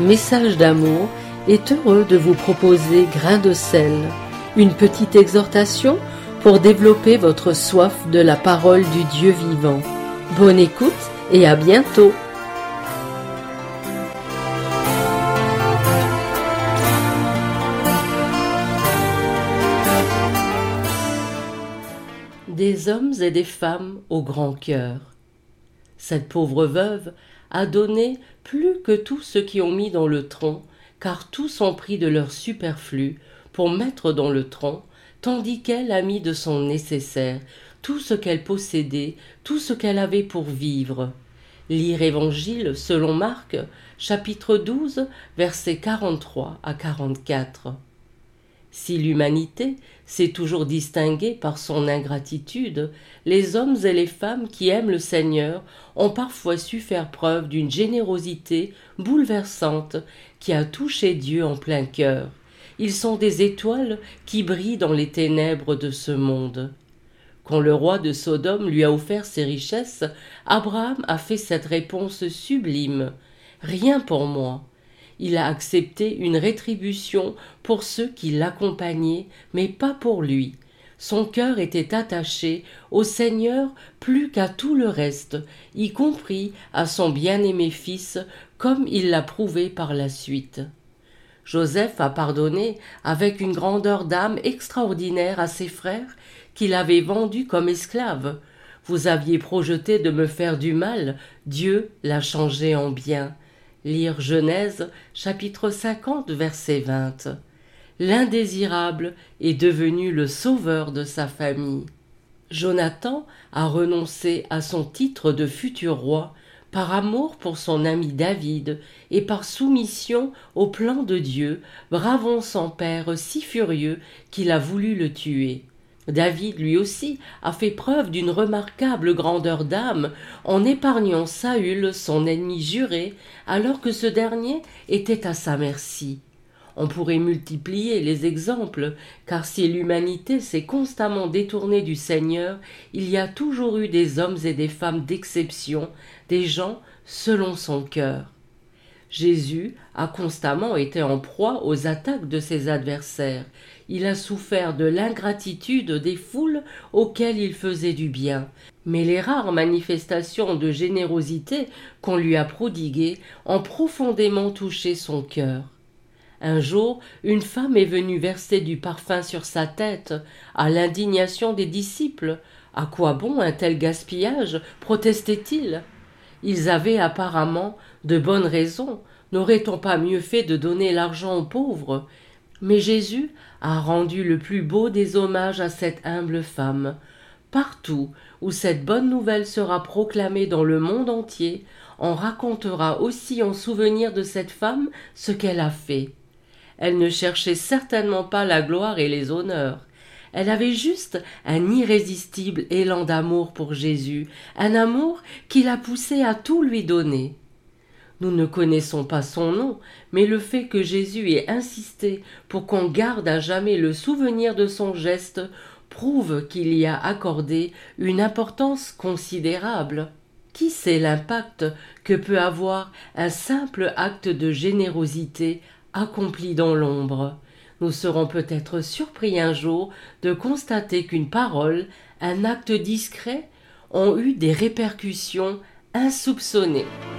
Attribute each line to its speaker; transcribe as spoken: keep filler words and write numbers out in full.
Speaker 1: Message d'amour est heureux de vous proposer Grain de sel, une petite exhortation pour développer votre soif de la parole du Dieu vivant. Bonne écoute et à bientôt. Des hommes et des femmes au grand cœur. Cette pauvre veuve a donné plus que tous ceux qui ont mis dans le tronc, car tous ont pris de leur superflu pour mettre dans le tronc, tandis qu'elle a mis de son nécessaire, tout ce qu'elle possédait, tout ce qu'elle avait pour vivre. Lire Évangile selon Marc, chapitre douze, versets quarante-trois à quarante-quatre. Si l'humanité s'est toujours distinguée par son ingratitude, les hommes et les femmes qui aiment le Seigneur ont parfois su faire preuve d'une générosité bouleversante qui a touché Dieu en plein cœur. Ils sont des étoiles qui brillent dans les ténèbres de ce monde. Quand le roi de Sodome lui a offert ses richesses, Abraham a fait cette réponse sublime : « Rien pour moi ». Il a accepté une rétribution pour ceux qui l'accompagnaient, mais pas pour lui. Son cœur était attaché au Seigneur plus qu'à tout le reste, y compris à son bien-aimé fils, comme il l'a prouvé par la suite. Joseph a pardonné avec une grandeur d'âme extraordinaire à ses frères qu'il avait vendus comme esclaves. Vous aviez projeté de me faire du mal, Dieu l'a changé en bien. Lire Genèse, chapitre cinquante, verset vingt. L'indésirable est devenu le sauveur de sa famille. Jonathan a renoncé à son titre de futur roi par amour pour son ami David et par soumission au plan de Dieu, bravant son père si furieux qu'il a voulu le tuer. David, lui aussi, a fait preuve d'une remarquable grandeur d'âme en épargnant Saül, son ennemi juré, alors que ce dernier était à sa merci. On pourrait multiplier les exemples, car si l'humanité s'est constamment détournée du Seigneur, il y a toujours eu des hommes et des femmes d'exception, des gens selon son cœur. Jésus a constamment été en proie aux attaques de ses adversaires. Il a souffert de l'ingratitude des foules auxquelles il faisait du bien. Mais les rares manifestations de générosité qu'on lui a prodiguées ont profondément touché son cœur. Un jour, une femme est venue verser du parfum sur sa tête, à l'indignation des disciples. « À quoi bon un tel gaspillage ?» protestait-il. Ils avaient apparemment de bonnes raisons. N'aurait-on pas mieux fait de donner l'argent aux pauvres ? Mais Jésus a rendu le plus beau des hommages à cette humble femme. Partout où cette bonne nouvelle sera proclamée dans le monde entier, on racontera aussi en souvenir de cette femme ce qu'elle a fait. Elle ne cherchait certainement pas la gloire et les honneurs. Elle avait juste un irrésistible élan d'amour pour Jésus, un amour qui l'a poussée à tout lui donner. Nous ne connaissons pas son nom, mais le fait que Jésus ait insisté pour qu'on garde à jamais le souvenir de son geste prouve qu'il y a accordé une importance considérable. Qui sait l'impact que peut avoir un simple acte de générosité accompli dans l'ombre ? Nous serons peut-être surpris un jour de constater qu'une parole, un acte discret ont eu des répercussions insoupçonnées.